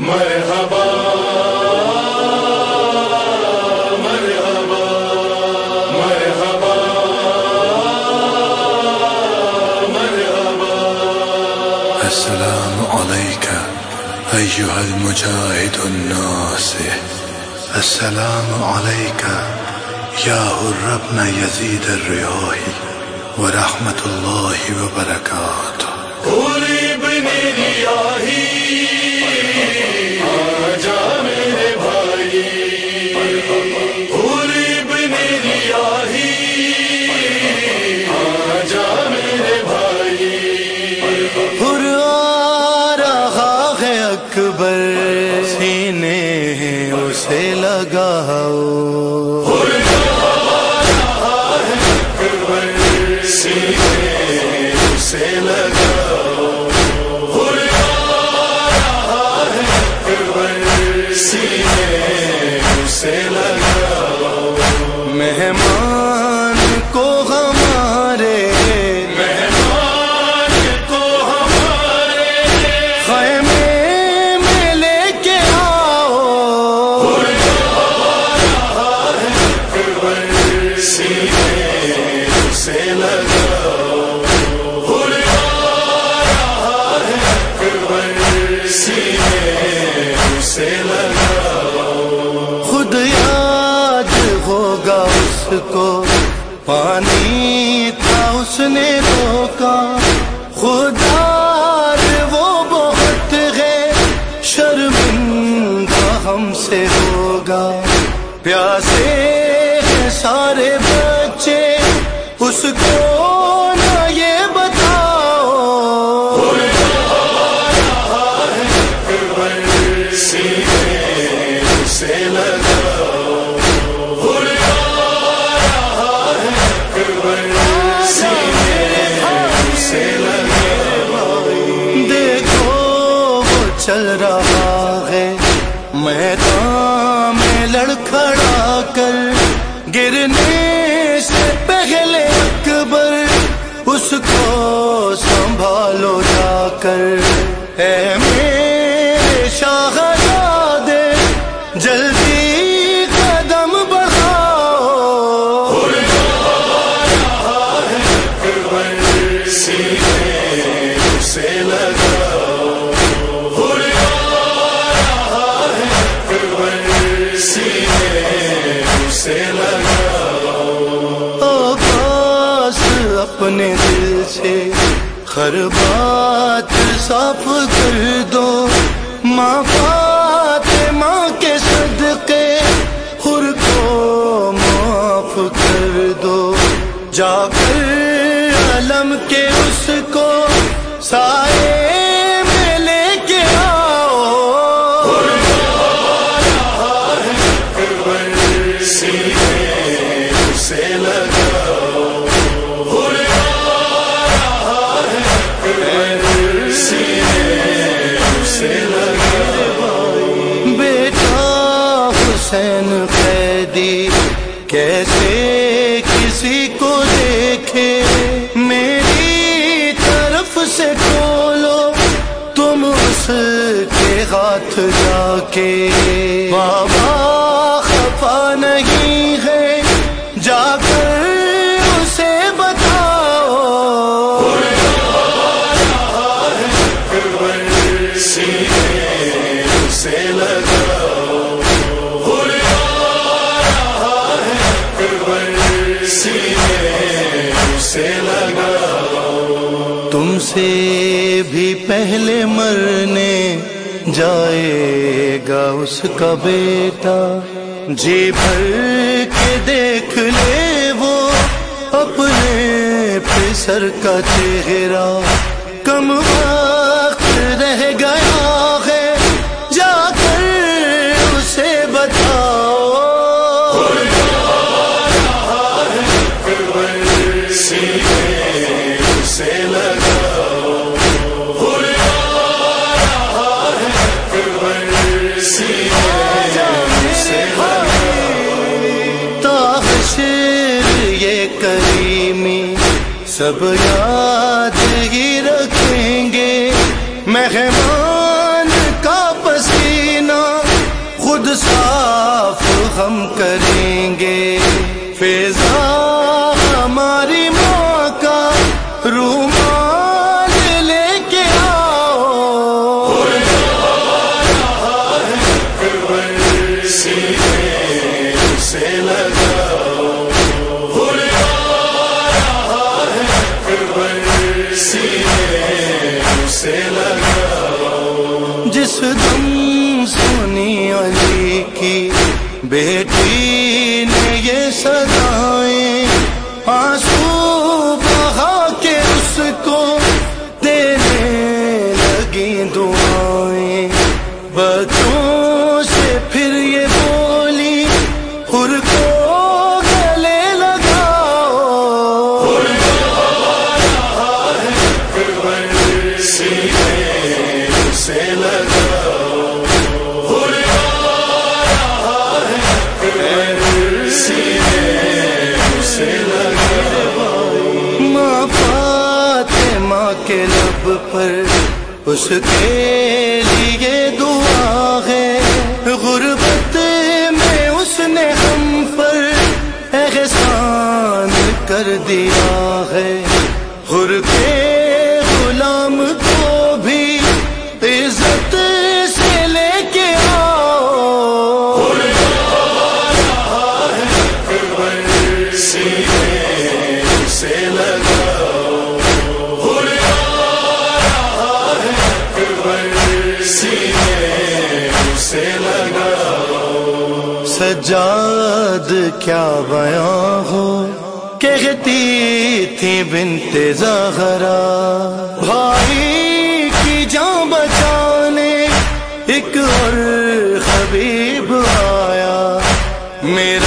مرحبا مرحبا مرحبا مرحبا. السلام عليك أيها المجاهد الناصح. السلام عليك يا حر ابن يزيد الرياحي ورحمة الله وبركاته. حر ابن ریاحی آجا میرے بھائی، حر ابن ریاحی آجا میرے بھائی. حر آ رہا ہے اکبر، سینے اسے لگاؤ. حر آ رہا ہے اکبر، سینے اسے لگاؤ. حر آ رہا ہے اکبر، سینے اسے لگاؤ. مہمان کو ہمارے، مہمان کو ہمارے خیمے میں لے کے آؤ. حر آ رہا ہے اکبر، سینے اسے لگاؤ. حر آ رہا ہے اکبر، سینے اسے لگاؤ. خود یاد ہوگا اس کو، پانی تھا اس نے روکا. خدا وہ بہت ہے، شرمندہ ہم سے ہوگا. پیاسے ہیں سارے بچے، اس کو نہ یہ بتاؤ. حر آ رہا ہے اکبر، سینے اسے لگاؤ. حر آ رہا ہے اکبر، سینے اسے لگاؤ. دیکھو وہ چل رہا ہے میدان میں لڑکھڑا کر. گرنے سے پہلے اکبر اس کو سنبھالو جا کر. اے میرے شاہزادے جلدی قدم بڑھاؤ. حر آ رہا ہے اکبر، سینے اسے لگاؤ. حر آ رہا ہے اکبر، سینے اسے لگاؤ. عباس اپنے دل سے خربات صاف کر دو. ماں فاطمہ کے صدقے حر کو معاف کر دو. جا کر علم کے اس کو سائے میں لے کے آؤ. حر آ رہا ہے اکبر، سینے اسے لگاؤ. حر آ رہا ہے اکبر، سینے اسے لگاؤ. بیٹا حسین قیدی کیسے کسی کو دیکھے، میری طرف سے کھولو تم اس کے ہاتھ جا کے. بابا خفا نہیں ہے، جا کر اسے بتاؤ. حر آ رہا ہے اکبر، سینے اسے لگاؤ. حر آ رہا ہے اکبر، سینے اسے لگاؤ. تم سے بھی پہلے مرنے جائے گا اس کا بیٹا. جی بھر کے دیکھ لے وہ اپنے پسر کا چہرہ. کم وقت رہ گیا ہے، جا کر اسے بتاؤ. حر آ رہا ہے اکبر، سینے اسے لگاؤ. حر آ رہا ہے اکبر، سینے اسے لگاؤ. تاحشر یہ کریمی سب یاد ہی رکھیں گے. مہمان کا پسینہ ہم کریں گے فضا ہماری ماں کا رومال لے کے آؤ سینے سے لگاؤ سینے سے لگاؤ جس دم سنی علی کی بیٹی نے یہ صدائیں آنسو بہا کے اس کو دینے لگی دعائیں بچوں سے پھر یہ بولی خور کو گلے لگاؤ سینے سے لگاؤ کے لب پر اس کے لیے دعا ہے غربت میں اس نے ہم پر احسان کر دیا ہے غر کے غلام کو بھی عزت سے لے کے آؤ سینے سے لگاؤ سے لگاؤ سجاد کیا بیاں ہو کہتی تھی بنت زہرا بھائی کی جان بچانے ایک اور حبیب آیا میرا